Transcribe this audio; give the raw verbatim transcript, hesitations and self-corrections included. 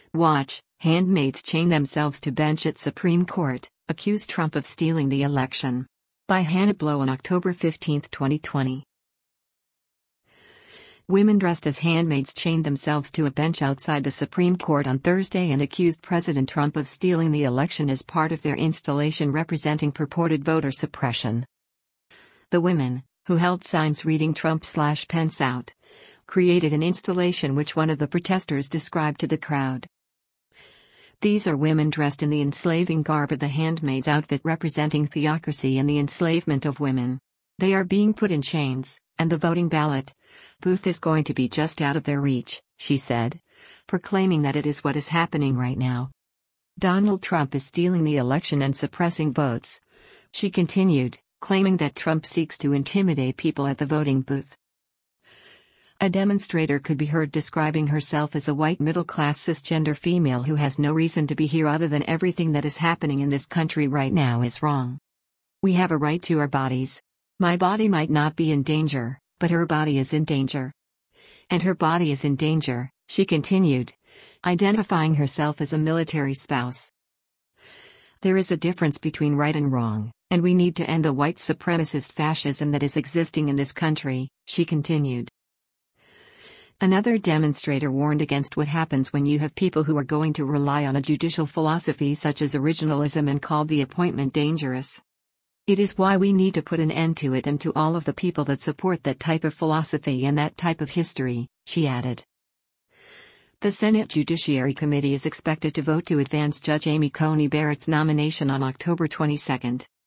Watch, handmaids chain themselves to bench at Supreme Court, accuse Trump of stealing the election. By Hannah Blow on October fifteenth, twenty twenty. Women dressed as handmaids chained themselves to a bench outside the Supreme Court on Thursday and accused President Trump of stealing the election as part of their installation representing purported voter suppression. The women, who held signs reading Trump slash Pence out, created an installation which one of the protesters described to the crowd. These are women dressed in the enslaving garb of the handmaid's outfit representing theocracy and the enslavement of women. They are being put in chains, and the voting ballot booth is going to be just out of their reach, she said, proclaiming that it is what is happening right now. Donald Trump is stealing the election and suppressing votes, she continued, claiming that Trump seeks to intimidate people at the voting booth. A demonstrator could be heard describing herself as a white middle-class cisgender female who has no reason to be here other than everything that is happening in this country right now is wrong. We have a right to our bodies. My body might not be in danger, but her body is in danger. And her body is in danger, she continued, identifying herself as a military spouse. There is a difference between right and wrong, and we need to end the white supremacist fascism that is existing in this country, she continued. Another demonstrator warned against what happens when you have people who are going to rely on a judicial philosophy such as originalism and called the appointment dangerous. It is why we need to put an end to it and to all of the people that support that type of philosophy and that type of history, she added. The Senate Judiciary Committee is expected to vote to advance Judge Amy Coney Barrett's nomination on October twenty-second.